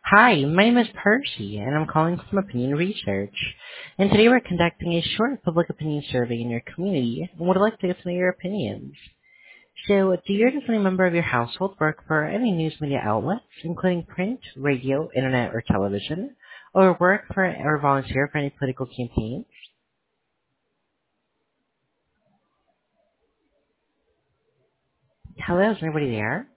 Hi, my name is Percy, and I'm calling from Opinion Research. And today we're conducting a short public opinion survey in your community and would like to get to know your opinions. So, do you or does any member of your household work for any news media outlets, including print, radio, internet, or television, or work for or volunteer for any political campaigns? Hello, is anybody there?